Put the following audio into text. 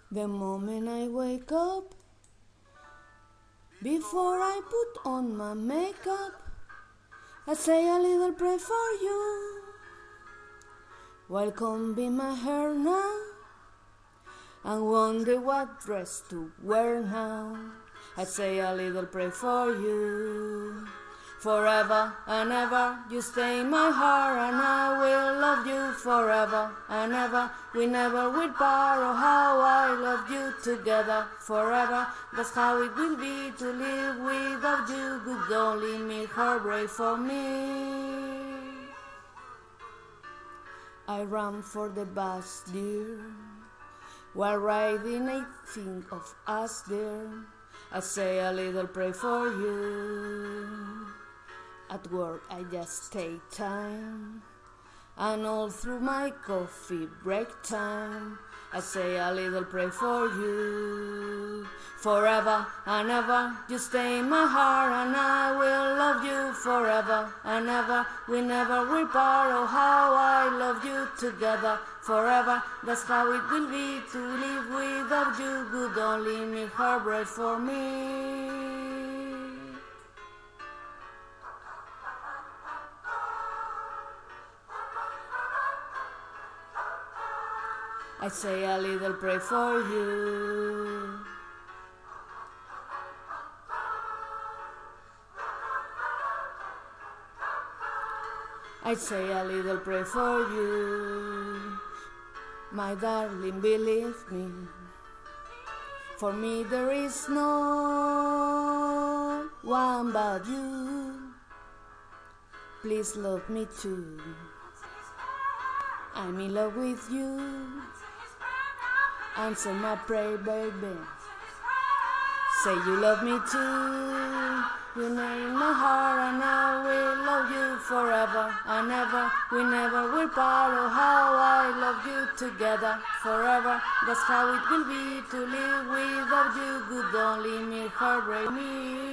The moment I wake up, before I put on my makeup, I say a little prayer for you. While combing my hair now, and wonder what dress to wear now, I say a little prayer for you. Forever and ever, you stay in my heart, and I will love you forever and ever. We never will part. Oh, how I love you together forever. That's how it will be to live without you. Good, don't leave me heartbreak for me. I ran for the bus, dear. While riding, I think of us, dear. I say a little prayer for you. At work I just take time, and all through my coffee break time, I say a little prayer for you. Forever and ever, you stay in my heart, and I will love you forever and ever. We never will part. Oh, how I love you together forever. That's how it will be to live without you. Good, only me heartbreak for me. I say a little prayer for you. I say a little prayer for you. My darling, believe me. For me there is no one but you. Please love me too. I'm in love with you. Answer my prayer, baby. Say you love me too. You name my heart, and I will love you forever and ever. We never will part. Oh, how I love you together forever. That's how it will be to live without you. Good, don't leave me, heartbreak me.